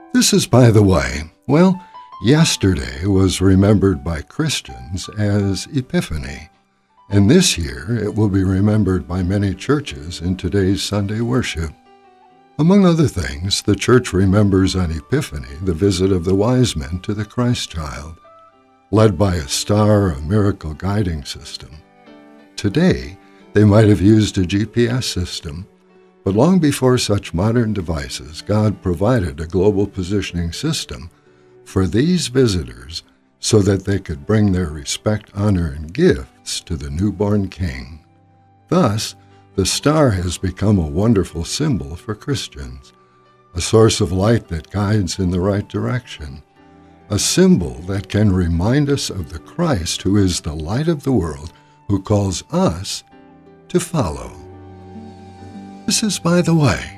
This is by the way. Well, yesterday was remembered by Christians as Epiphany, and this year it will be remembered by many churches in today's Sunday worship. Among other things, the church remembers on Epiphany the visit of the wise men to the Christ child, led by a star, a miracle guiding system. Today, they might have used a GPS system, but long before such modern devices, God provided a global positioning system for these visitors so that they could bring their respect, honor, and gifts to the newborn King. Thus, the star has become a wonderful symbol for Christians, a source of light that guides in the right direction, a symbol that can remind us of the Christ who is the light of the world, who calls us to follow. This is by the way.